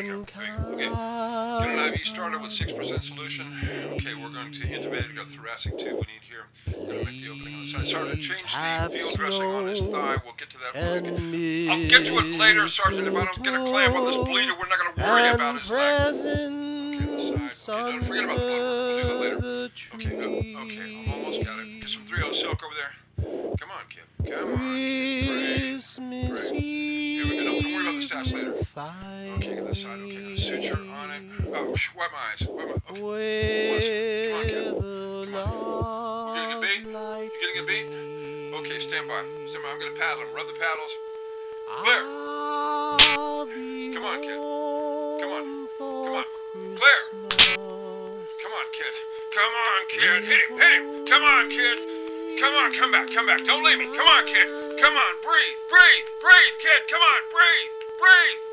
you go. Okay. Get an IV started with 6% solution. Okay, we're going to intubate. We've got thoracic tube we need here. Going to make the opening on the side. Sergeant, change the field dressing on his thigh. We'll get to that. I'll get to it later, Sergeant. If I don't get a clamp on this bleeder, we're not going to worry about his leg. Okay, the side. Okay, don't forget about the blood work. We'll do that later. Okay, go. Okay, I'm almost got it. Get some 3-0 silk over there. Come on, kid. Come on. Christmas Eve. Here we go. Don't worry about the stats later. Okay, get this side. Okay, got a suture on it. Oh, wipe my eyes. Wipe my. Okay. Come on, kid. Come on. You getting a beat? You getting a beat? Okay, stand by. Stand by. I'm gonna paddle him. Rub the paddles. Clear. Come on, kid. Come on. Come on. Clear. Come on, kid. Come on, kid. Hit him. Hit him. Come on, kid. Come on, come back, come back. Don't leave me. Come on, kid. Come on, breathe, breathe, breathe, kid. Come on, breathe, breathe.